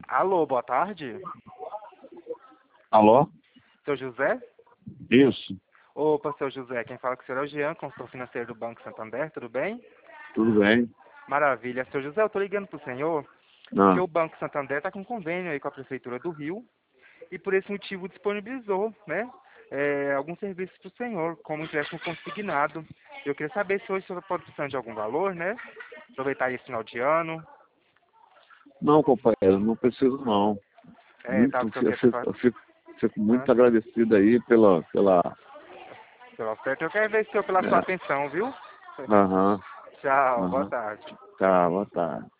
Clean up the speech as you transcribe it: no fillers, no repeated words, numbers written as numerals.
Alô, boa tarde. Alô? Seu José? Isso, Opa, seu José, quem fala com o senhor é o Jean, consultor financeiro do Banco Santander, tudo bem? tudo bem? Maravilha. Seu José, eu estou ligando para o senhor porque Não, o Banco Santander está com um convênio aí com a Prefeitura do Rio e por esse motivo disponibilizou, né, alguns serviços para o senhor, como empréstimo consignado. Eu queria saber se hoje o senhor pode precisar de algum valor, né? Aproveitar esse final de ano. não, companheiro, não preciso não. Tá, Muito, o senhor quer fico muito agradecido aí pela oferta. Eu quero agradecer pela sua é, atenção, viu? aham, Tchau, boa aham. tarde. Tá, boa tarde.